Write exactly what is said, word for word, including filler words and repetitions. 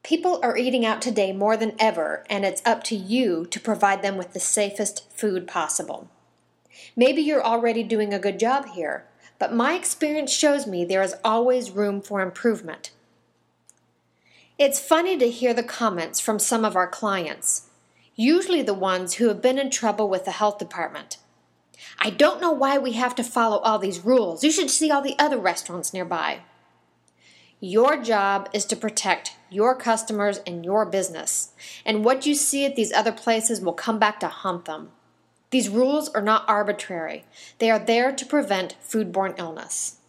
People are eating out today more than ever, and it's up to you to provide them with the safest food possible. Maybe you're already doing a good job here, but my experience shows me there is always room for improvement. It's funny to hear the comments from some of our clients, usually the ones who have been in trouble with the health department. I don't know why we have to follow all these rules. You should see all the other restaurants nearby. Your job is to protect your customers and your business, and what you see at these other places will come back to haunt them. These rules are not arbitrary. They are there to prevent foodborne illness.